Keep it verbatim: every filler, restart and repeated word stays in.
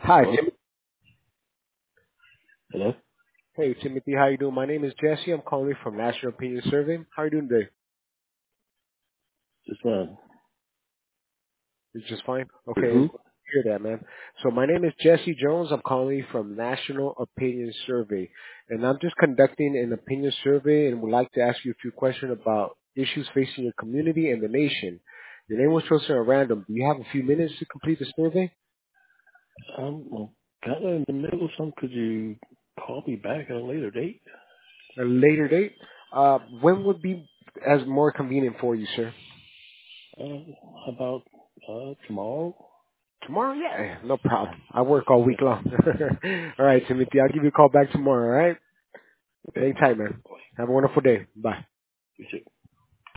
Hi, Hello? Tim. Hello? Hey, Timothy. How you doing? My name is Jesse. I'm calling you from National Opinion Survey. How are you doing today? Just fine. It's just fine. With Okay, who? it's good to hear that, man. So my name is Jesse Jones. I'm calling you from National Opinion Survey, and I'm just conducting an opinion survey, and would like to ask you a few questions about issues facing your community and the nation. Your name was chosen at random. Do you have a few minutes to complete the survey? I'm well, kind of in the middle of something. Could you call me back at a later date? A later date. Uh, when would be as more convenient for you, sir? Uh, how about uh, tomorrow? Tomorrow? Yeah, no problem. I work all Yeah. week long. All right, Timothy. I'll give you a call back tomorrow, all right? Okay. Hang tight, man. Boy, Have a wonderful day. Bye. you too.